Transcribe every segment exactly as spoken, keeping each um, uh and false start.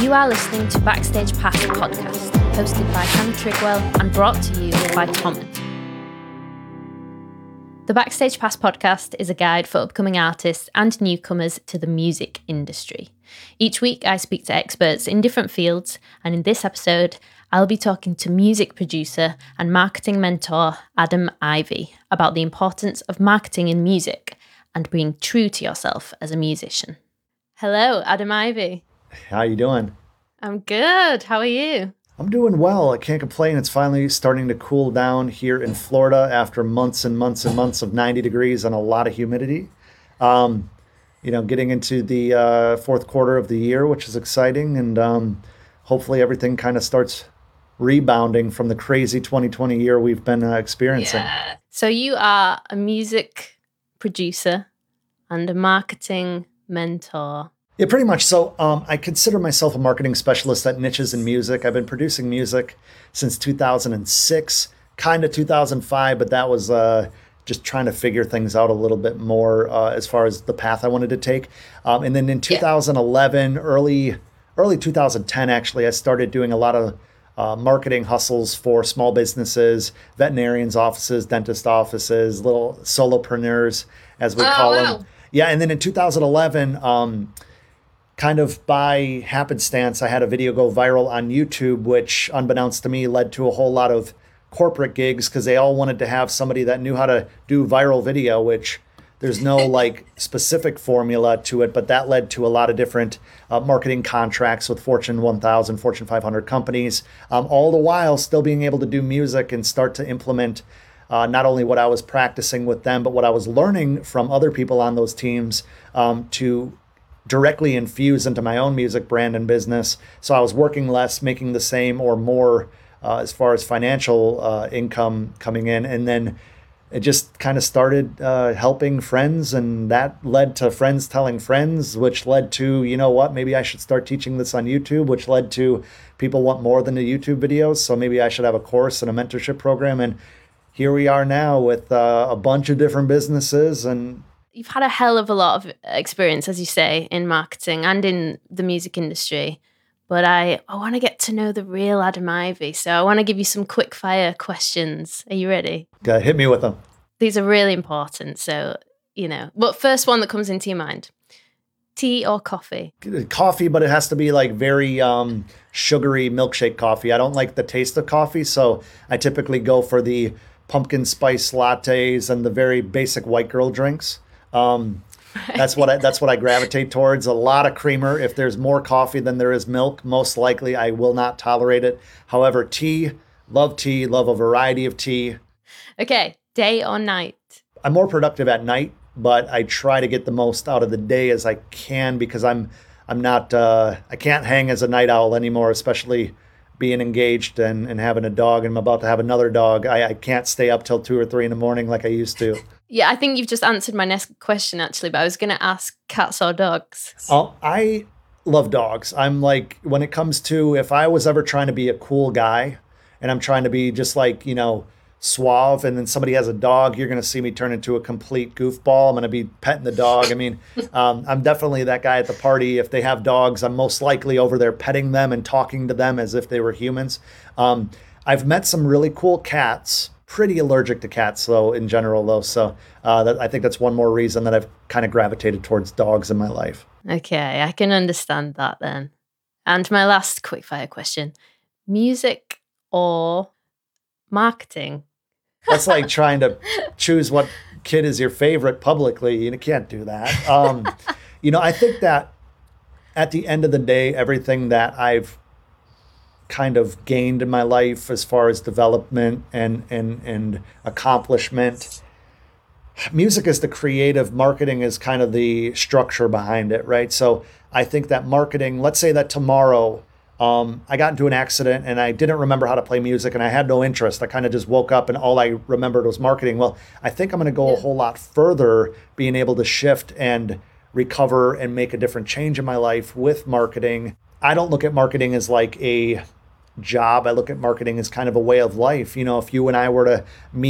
You are listening to Backstage Pass podcast, hosted by Hannah Trigwell and brought to you by Thomas. The Backstage Pass podcast is a guide for upcoming artists and newcomers to the music industry. Each week, I speak to experts in different fields, and in this episode, I'll be talking to music producer and marketing mentor Adam Ivy about the importance of marketing in music and being true to yourself as a musician. Hello, Adam Ivy. How you doing? I'm good. How are you? I'm doing well. I can't complain. It's finally starting to cool down here in Florida after months and months and months of ninety degrees and a lot of humidity. Um, you know, getting into the uh, fourth quarter of the year, which is exciting. And um, hopefully everything kind of starts rebounding from the crazy twenty twenty year we've been uh, experiencing. Yeah. So you are a music producer and a marketing mentor. Yeah, pretty much. So um, I consider myself a marketing specialist at Niches in Music. I've been producing music since two thousand six, kind of two thousand five, but that was uh, just trying to figure things out a little bit more uh, as far as the path I wanted to take. Um, and then in two thousand eleven, yeah. early early two thousand ten, actually, I started doing a lot of uh, marketing hustles for small businesses, veterinarians' offices, dentist offices, little solopreneurs, as we oh, call wow. them. Yeah, and then in two thousand eleven, um, kind of by happenstance, I had a video go viral on YouTube, which unbeknownst to me led to a whole lot of corporate gigs because they all wanted to have somebody that knew how to do viral video, which there's no like specific formula to it, but that led to a lot of different uh, marketing contracts with Fortune one thousand, Fortune five hundred companies, um, all the while still being able to do music and start to implement uh, not only what I was practicing with them, but what I was learning from other people on those teams um, to directly infuse into my own music brand and business. So I was working less, making the same or more uh, as far as financial uh, income coming in. And then it just kind of started uh, helping friends, and that led to friends telling friends, which led to, you know what, maybe I should start teaching this on YouTube, which led to people want more than the YouTube videos. So maybe I should have a course and a mentorship program. And here we are now with uh, a bunch of different businesses. And you've had a hell of a lot of experience, as you say, in marketing and in the music industry. But I, I want to get to know the real Adam Ivy. So I want to give you some quick fire questions. Are you ready? Okay, hit me with them. These are really important. So, you know, but first one that comes into your mind, tea or coffee? Coffee, but it has to be like very um, sugary milkshake coffee. I don't like the taste of coffee. So I typically go for the pumpkin spice lattes and the very basic white girl drinks. Um, that's what I, that's what I gravitate towards. A lot of creamer. If there's more coffee than there is milk, most likely I will not tolerate it. However, tea, love tea, love a variety of tea. Okay, day or night? I'm more productive at night, but I try to get the most out of the day as I can because I'm I'm not uh, I can't hang as a night owl anymore, especially being engaged and, and having a dog. And I'm about to have another dog. I, I can't stay up till two or three in the morning like I used to. Yeah, I think you've just answered my next question, actually, but I was going to ask cats or dogs. Oh, I love dogs. I'm like, when it comes to, if I was ever trying to be a cool guy and I'm trying to be just like, you know, suave, and then somebody has a dog, you're going to see me turn into a complete goofball. I'm going to be petting the dog. I mean, um, I'm definitely that guy at the party. If they have dogs, I'm most likely over there petting them and talking to them as if they were humans. Um, I've met some really cool cats. Pretty allergic to cats, though, in general, though. So uh, that, I think that's one more reason that I've kind of gravitated towards dogs in my life. Okay, I can understand that then. And my last quickfire question, music or marketing? That's like trying to choose what kid is your favorite publicly. You can't do that. Um, you know, I think that at the end of the day, everything that I've kind of gained in my life as far as development and and and accomplishment, music is the creative, marketing is kind of the structure behind it, right? So I think that marketing, let's say that tomorrow um, I got into an accident and I didn't remember how to play music and I had no interest. I kind of just woke up and all I remembered was marketing. Well, I think I'm going to go a whole lot further being able to shift and recover and make a different change in my life with marketing. I don't look at marketing as like a job. I look at marketing as kind of a way of life. You know, if you and I were to meet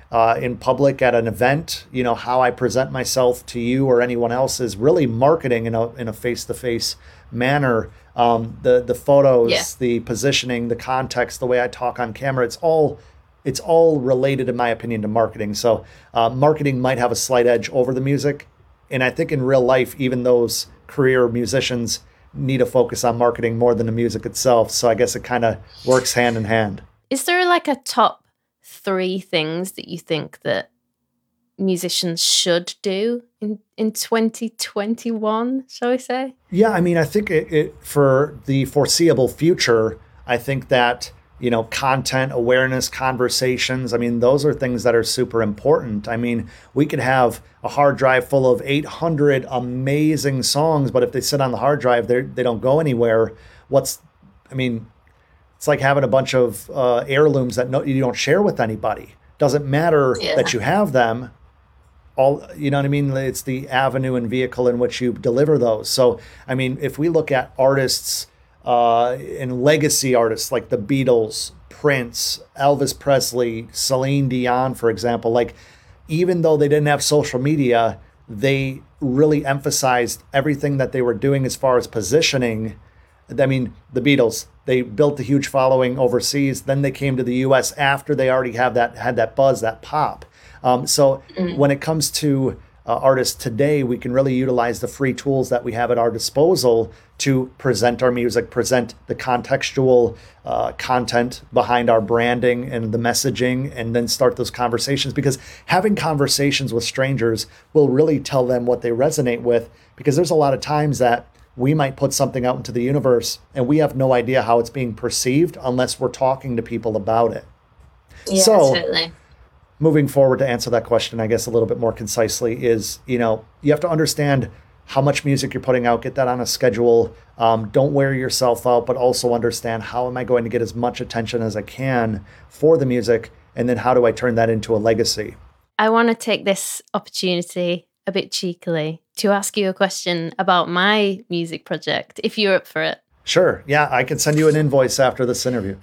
uh, in public at an event, you know, how I present myself to you or anyone else is really marketing in a in a face-to-face manner. Um, the the photos, Yeah. the positioning, the context, the way I talk on camera, it's all it's all related, in my opinion, to marketing. So uh, marketing might have a slight edge over the music. And I think in real life, even those career musicians need to focus on marketing more than the music itself. So I guess it kind of works hand in hand. Is there like a top three things that you think that musicians should do in, in twenty twenty-one, shall we say? Yeah, I mean, I think it, it for the foreseeable future, I think that, you know, content awareness, conversations, I mean, those are things that are super important. I mean, we could have a hard drive full of eight hundred amazing songs, but if they sit on the hard drive, they they don't go anywhere. What's, I mean, it's like having a bunch of uh, heirlooms that no, you don't share with anybody. Doesn't matter Yeah. that you have them. All, you know what I mean? It's the avenue and vehicle in which you deliver those. So, I mean, if we look at artists uh, and legacy artists like the Beatles, Prince, Elvis Presley, Celine Dion, for example, like, even though they didn't have social media, they really emphasized everything that they were doing as far as positioning. I mean, the Beatles, they built a huge following overseas. Then they came to the U S after they already have that had that buzz, that pop. Um, so Mm. when it comes to uh, artists today, we can really utilize the free tools that we have at our disposal to present our music, present the contextual uh, content behind our branding and the messaging, and then start those conversations. Because having conversations with strangers will really tell them what they resonate with. Because there's a lot of times that we might put something out into the universe and we have no idea how it's being perceived unless we're talking to people about it. Yeah, So- totally. Moving forward to answer that question, I guess a little bit more concisely, is, you know, you have to understand how much music you're putting out, get that on a schedule. Um, don't wear yourself out, but also understand, how am I going to get as much attention as I can for the music? And then how do I turn that into a legacy? I want to take this opportunity a bit cheekily to ask you a question about my music project, if you're up for it. Sure. Yeah, I can send you an invoice after this interview.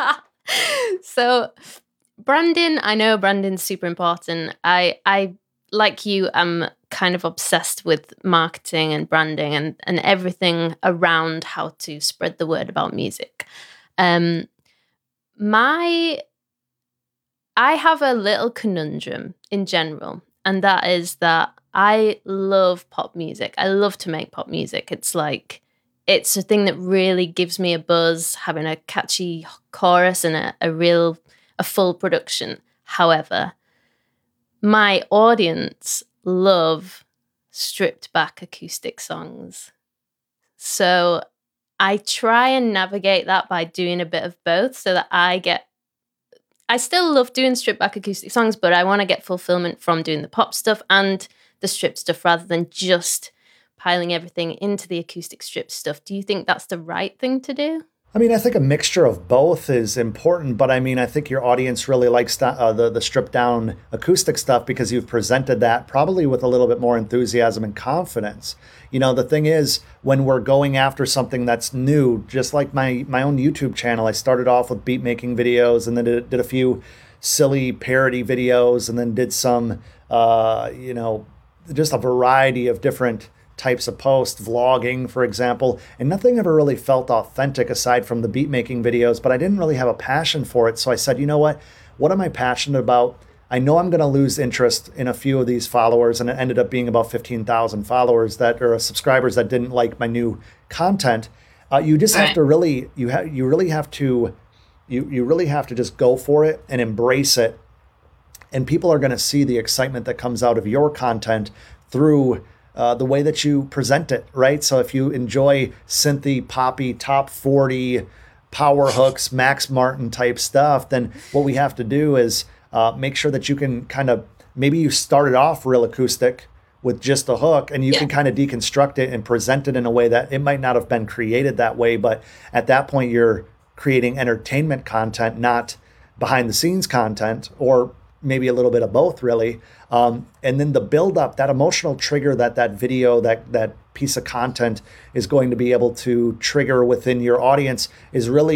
So branding, I know branding's super important. I I like you, I'm kind of obsessed with marketing and branding and, and everything around how to spread the word about music. Um my I have a little conundrum in general, and that is that I love pop music. I love to make pop music. It's like, it's a thing that really gives me a buzz, having a catchy chorus and a, a real, a full production. However, my audience love stripped back acoustic songs. So I try and navigate that by doing a bit of both, so that I get, I still love doing stripped back acoustic songs, but I want to get fulfillment from doing the pop stuff and the stripped stuff rather than just piling everything into the acoustic stripped stuff. Do you think that's the right thing to do? I mean, I think a mixture of both is important, but I mean, I think your audience really likes st- uh, the, the stripped down acoustic stuff because you've presented that probably with a little bit more enthusiasm and confidence. You know, the thing is, when we're going after something that's new, just like my, my own YouTube channel, I started off with beat making videos and then did, did a few silly parody videos and then did some, uh, you know, just a variety of different types of posts, vlogging, for example, and nothing ever really felt authentic aside from the beat making videos, but I didn't really have a passion for it. So I said, you know what, what am I passionate about? I know I'm going to lose interest in a few of these followers, and it ended up being about fifteen thousand followers that are subscribers that didn't like my new content. Uh, you just have Right. to really, you have, you really have to, you, you really have to just go for it and embrace it. And people are going to see the excitement that comes out of your content through uh, the way that you present it, right? So if you enjoy synthy, poppy, top forty, power hooks, Max Martin type stuff, then what we have to do is uh, make sure that you can kind of, maybe you started off real acoustic with just a hook, and you Yeah. can kind of deconstruct it and present it in a way that it might not have been created that way. But at that point, you're creating entertainment content, not behind the scenes content, or maybe a little bit of both, really. Um, and then the build up, that emotional trigger that that video, that that piece of content is going to be able to trigger within your audience is really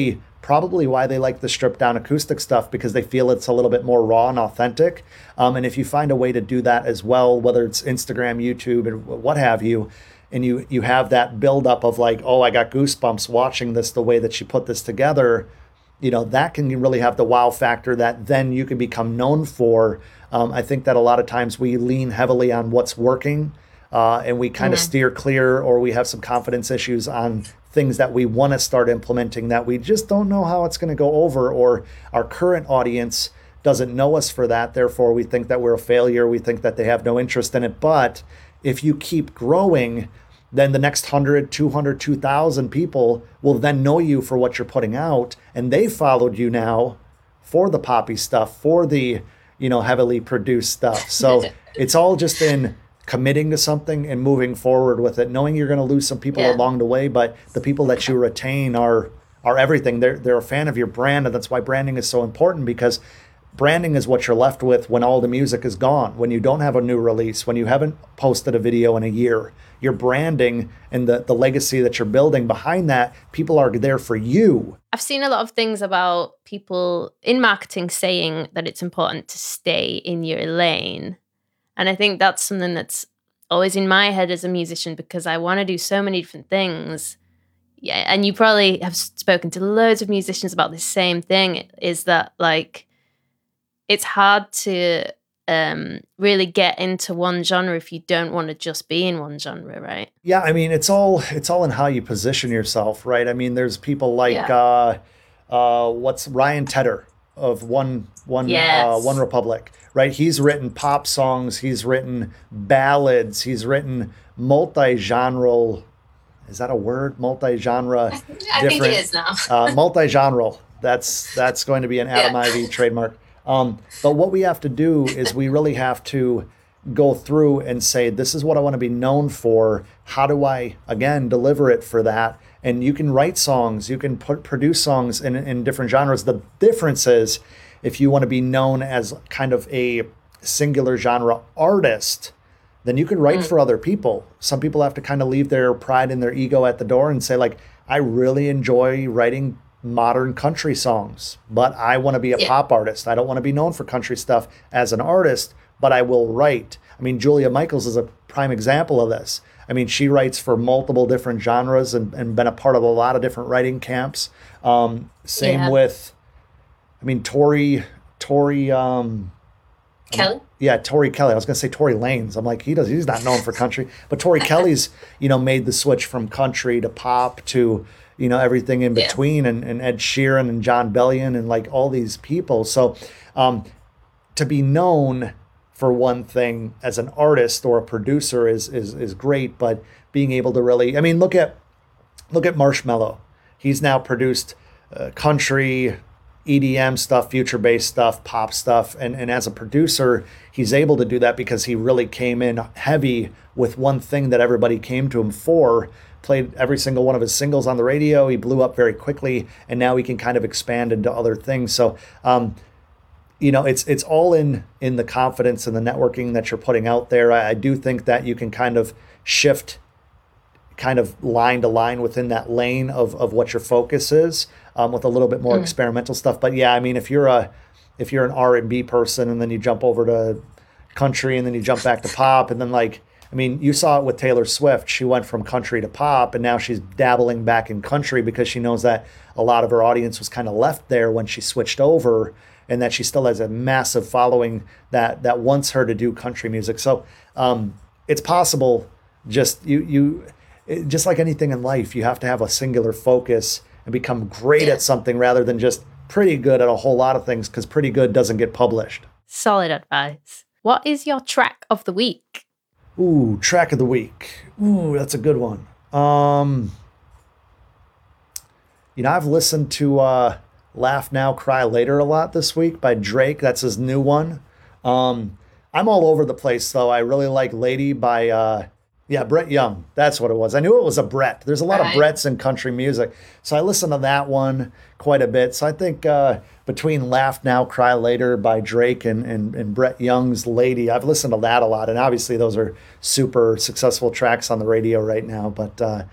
probably why they like the stripped down acoustic stuff, because they feel it's a little bit more raw and authentic. Um, and if you find a way to do that as well, whether it's Instagram, YouTube, and what have you, and you you have that buildup of like, oh, I got goosebumps watching this, the way that she put this together, you know, that can really have the wow factor that then you can become known for. Um, I think that a lot of times we lean heavily on what's working, uh, and we kind of Mm. steer clear, or we have some confidence issues on things that we want to start implementing that we just don't know how it's going to go over, or our current audience doesn't know us for that. Therefore, we think that we're a failure. We think that they have no interest in it. But if you keep growing, then the next one hundred, two hundred, two thousand people will then know you for what you're putting out. And they followed you now for the poppy stuff, for the, you know, heavily produced stuff. So it's all just in committing to something and moving forward with it, knowing you're going to lose some people Yeah. along the way, but the people that you retain are are everything. They're they're a fan of your brand, and that's why branding is so important, because branding is what you're left with when all the music is gone, when you don't have a new release, when you haven't posted a video in a year. Your branding and the, the legacy that you're building behind that, people are there for you. I've seen a lot of things about people in marketing saying that it's important to stay in your lane. And I think that's something that's always in my head as a musician, because I want to do so many different things. Yeah, and you probably have spoken to loads of musicians about this same thing, is that like it's hard to um, really get into one genre if you don't want to just be in one genre, right? Yeah, I mean, it's all it's all in how you position yourself, right? I mean, there's people like Yeah. uh, uh, what's Ryan Tedder of One One Yes. uh, One Republic, right? He's written pop songs, he's written ballads, he's written multi-genre. Is that a word? Multi-genre. I think it is now. uh, multi-genre. That's that's going to be an Adam Yeah. Ivy trademark. Um, but what we have to do is we really have to go through and say, this is what I want to be known for. How do I, again, deliver it for that? And you can write songs, you can put, produce songs in, in different genres. The difference is, if you want to be known as kind of a singular genre artist, then you can write for other people. Some people have to kind of leave their pride and their ego at the door and say, like, I really enjoy writing modern country songs, but I want to be a Yeah. pop artist. I don't want to be known for country stuff as an artist, but I will write. I mean, Julia Michaels is a prime example of this. I mean, she writes for multiple different genres and, and been a part of a lot of different writing camps. Um, same Yeah. with, I mean, Tori, Tori, um, Kelly? yeah, Tori Kelly. I was going to say Tory Lanez. I'm like, he does. He's not known for country, but Tori Kelly's, you know, made the switch from country to pop to, you know, everything in Yeah. between, and, and Ed Sheeran and John Bellion and like all these people. So, um, to be known for one thing as an artist or a producer is is is great, but being able to really, I mean, look at look at Marshmello. He's now produced uh, country, E D M stuff, future-based stuff, pop stuff. And, and as a producer, he's able to do that because he really came in heavy with one thing that everybody came to him for, played every single one of his singles on the radio. He blew up very quickly, and now he can kind of expand into other things. So, um, you know, it's it's all in in the confidence and the networking that you're putting out there. I, I do think that you can kind of shift kind of line to line within that lane of, of what your focus is, um, with a little bit more experimental stuff. But yeah, I mean, if you're a if you're an R and B person and then you jump over to country and then you jump back to pop, and then like, I mean, you saw it with Taylor Swift. She went from country to pop, and now she's dabbling back in country because she knows that a lot of her audience was kind of left there when she switched over, and that she still has a massive following that that wants her to do country music. So um, it's possible. Just you you it, just like anything in life, you have to have a singular focus and become great Yeah. at something rather than just pretty good at a whole lot of things, because pretty good doesn't get published. Solid advice. What is your track of the week? Ooh, track of the week. Ooh, that's a good one. Um, you know, I've listened to uh, Laugh Now, Cry Later a lot this week by Drake. That's his new one. Um, I'm all over the place, though. I really like Lady by, uh, yeah, Brett Young. That's what it was. I knew it was a Brett. There's a lot of Right. Bretts in country music. So I listened to that one quite a bit. So I think uh, between Laugh Now, Cry Later by Drake and, and, and Brett Young's Lady, I've listened to that a lot. And obviously those are super successful tracks on the radio right now. But uh,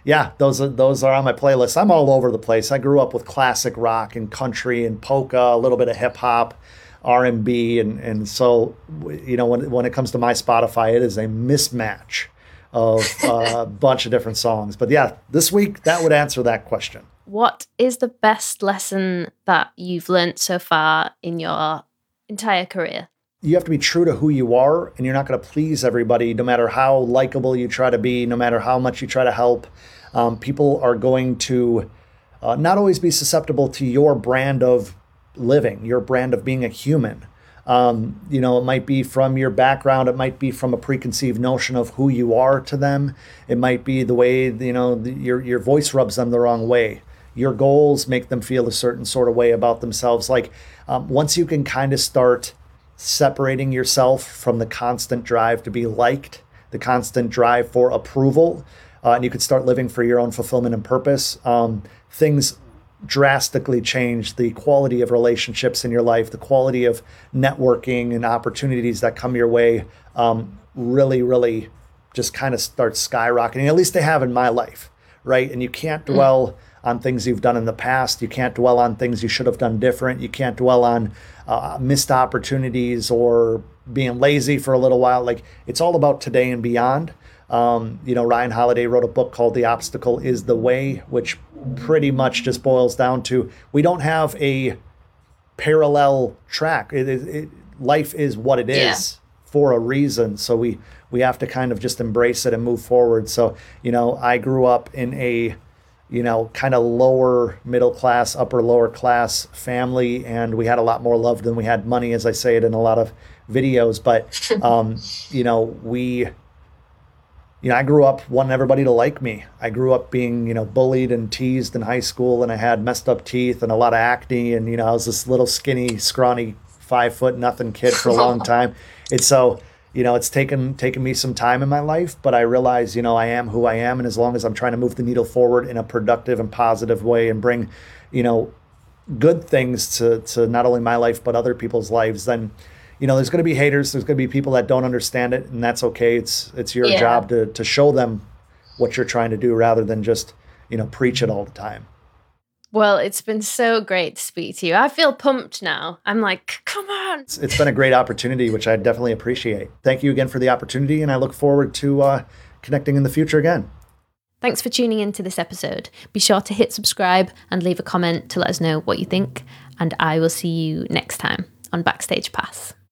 yeah, those are those are on my playlist. I'm all over the place. I grew up with classic rock and country and polka, a little bit of hip hop, R and B, and and so you know when when it comes to my Spotify, it is a mismatch of uh, a bunch of different songs. But yeah, this week that would answer that question. What is the best lesson that you've learned so far in your entire career? You have to be true to who you are, and you're not going to please everybody, no matter how likable you try to be, no matter how much you try to help. Um, people are going to uh, not always be susceptible to your brand of living, your brand of being a human. Um, you know, it might be from your background. It might be from a preconceived notion of who you are to them. It might be the way, you know, the, your, your voice rubs them the wrong way. Your goals make them feel a certain sort of way about themselves. Like um, once you can kind of start separating yourself from the constant drive to be liked, the constant drive for approval, uh, and you could start living for your own fulfillment and purpose, um, things drastically change. The quality of relationships in your life, the quality of networking and opportunities that come your way um, really, really just kind of start skyrocketing. At least they have in my life, right? And you can't dwell on things you've done in the past. You can't dwell on things you should have done different. You can't dwell on uh, missed opportunities or being lazy for a little while. Like it's all about today and beyond. Um, you know, Ryan Holiday wrote a book called The Obstacle is the Way, which pretty much just boils down to we don't have a parallel track. It, it, it, life is what it is yeah. for a reason. So we, we have to kind of just embrace it and move forward. So, you know, I grew up in a, you know, kind of lower middle class, upper lower class family, and we had a lot more love than we had money, as I say it in a lot of videos. But, um, you know, we... You know, I grew up wanting everybody to like me. I grew up being, you know, bullied and teased in high school, and I had messed up teeth and a lot of acne. And, you know, I was this little skinny, scrawny, five foot nothing kid for a long time. And so, you know, it's taken taken me some time in my life, but I realize, you know, I am who I am. And as long as I'm trying to move the needle forward in a productive and positive way and bring, you know, good things to, to not only my life, but other people's lives, then, you know, there's going to be haters. There's going to be people that don't understand it, and that's okay. It's it's your yeah. job to to show them what you're trying to do rather than just, you know, preach it all the time. Well, it's been so great to speak to you. I feel pumped now. I'm like, come on. It's, it's been a great opportunity, which I definitely appreciate. Thank you again for the opportunity, and I look forward to uh, connecting in the future again. Thanks for tuning into this episode. Be sure to hit subscribe and leave a comment to let us know what you think, and I will see you next time on Backstage Pass.